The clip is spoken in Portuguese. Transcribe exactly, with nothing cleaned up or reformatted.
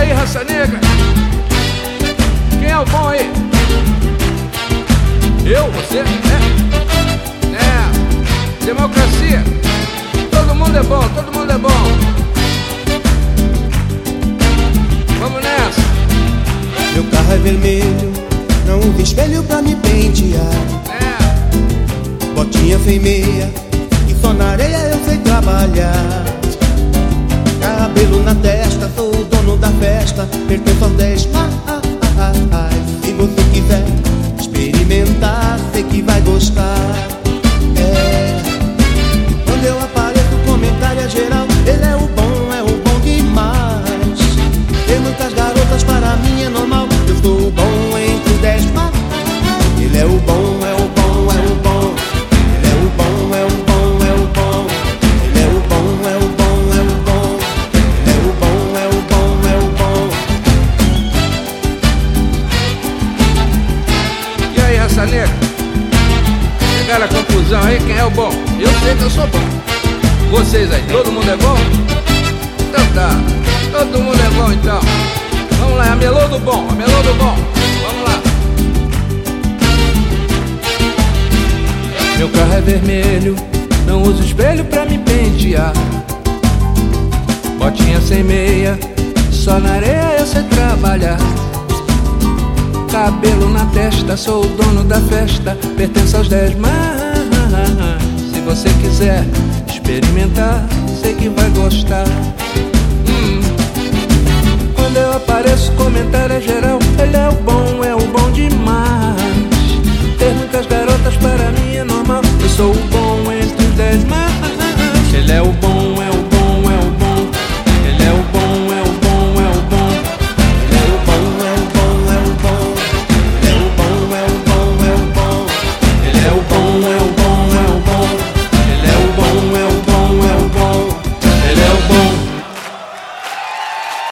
aí, raça negra? Quem é o bom aí? Eu? Você? É? É. Democracia. Todo mundo é bom, todo mundo é bom. Vamos nessa. Meu carro é vermelho, não uso espelho pra me pentear. É. Botinha sem meia, e só na areia eu sei trabalhar. Cabelo na testa, sou o dono da festa, pertenço aos dez mais. Se você quiser experimentar, sei que vai gostar. É. Quando eu apareço, o comentário é geral. Ele é o bom, é o bom demais. Tem muitas garotas, para mim é normal. Eu sou o bom entre os dez mais. Ele é o bom, é o bom, é o bom. Ele é o bom, é o bom, é o bom. Ele é o bom, é o bom, é o bom. Ele é o bom, é o bom, é o bom. E aí, raça negra? Chegaram à conclusão aí, quem é o bom? Eu sei que eu sou bom. Vocês aí, todo mundo é bom? Então tá, todo mundo é bom então. Vamos lá, é a melô do bom, a melô do bom. Vamos lá. Meu carro é vermelho, não uso espelho pra me pentear. Botinha sem meia, só na areia eu sei trabalhar. Cabelo na testa, sou o dono da festa, pertenço aos dez mais. Se você quiser experimentar, sei que vai gostar. hum. Quando eu apareço, comentário é geral. Ele é o bom, é o bom demais. Ter muitas garotas para mim é normal. Eu sou o bom entre os dez mais. Ele é o bom,